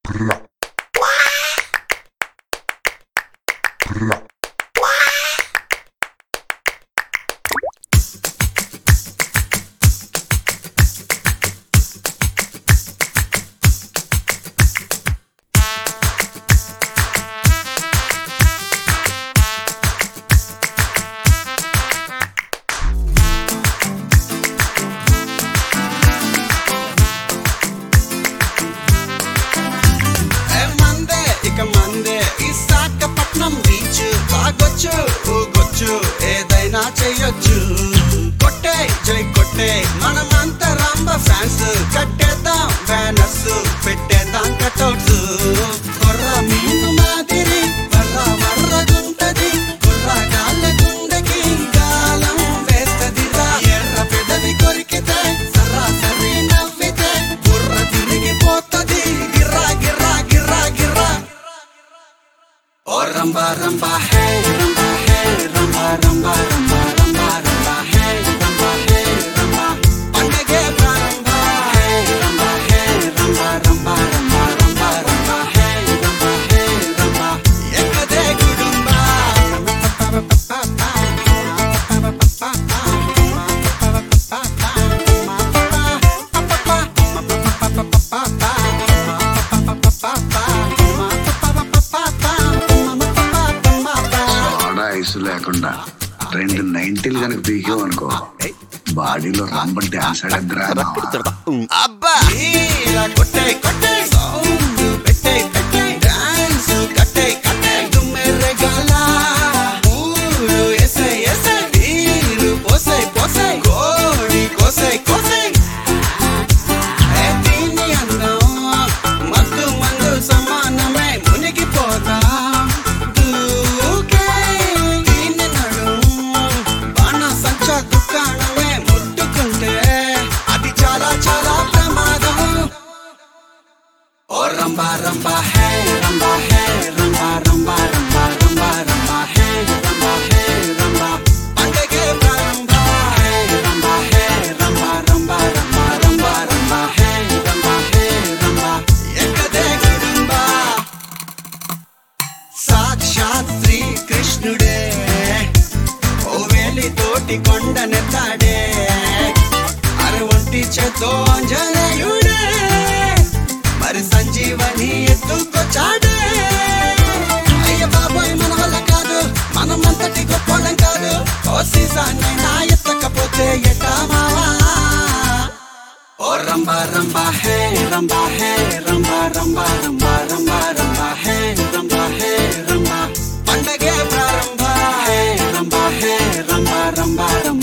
ఏదైనా చెయ్యొచ్చు కొట్టే జై కొట్టే మనమంతా రంబ ఫ్యాన్స్ కట్టేద్దాం బ్యానర్స్ పెట్టేద్దాం కటౌట్స్ కొర్ర మీను మాదిరి వర్ర వర్రగుంటది కుర్రగాళ్ళ గుండెకి గాలం వేస్తదిరా ఎర్ర పెదవి కొరికితే సరాసరి నవ్వితే బుర్ర తిరిగిపోతది గిర్రా గిర్రా గిర్రా గిర్రా ఓ రంబా రంబా హే రంబా హే రంబా రంబా రంబా రంబా రంబా హే రంబా పండగే ప్రారంభ హే రంబా రంబా రంబా రంబా రంబా హే రంబా ఎక్కదే కుటుంబ లేకుండా 290 కనుక పీకేవనుకో బాడీలో రంబ డాన్స్ ఆడద్దురా అబ్బా కొట్టే కొట్టే సౌండ్ పెట్టే పెట్టే డాన్స్ కట్టే కట్టే తుమ్మెర్రె గాల ఊరు ఎసే ఎసే నీరు పోసే పోసే కోడి కోసే కోసే దీని అందం మత్తు మందు సమానమే మునిగిపోదా రంబా రంబా హే రంబా హే రంబా రంబా రంబా రంబా రంబా హే రంబా పండగే ప్రారంభ హే రంబా రంబా రంబా రంబా రంబా హే రంబా ఎక్కదే కుటుంబ సాక్షాత్ శ్రీ కృష్ణుడే ఓ వేలి తోటి కొండనెత్తాడే అరవంటి చేతో ఆంజనేయుడే మరి సంజీవని ఎత్తుకొచ్చాడే అయ్య బాబోయ్ మన వల్ల కాదు మనమంతటి గొప్పలం కాదు ఓ సీసానైనా ఎత్తకపోతే ఎట్టా మావా ఓ రంబా రంబా హే రంబా హే రంబా రంబా రంబా రంబా రంబా హే రంబా పండగే ప్రారంభ హే రంబా రంబా రంబా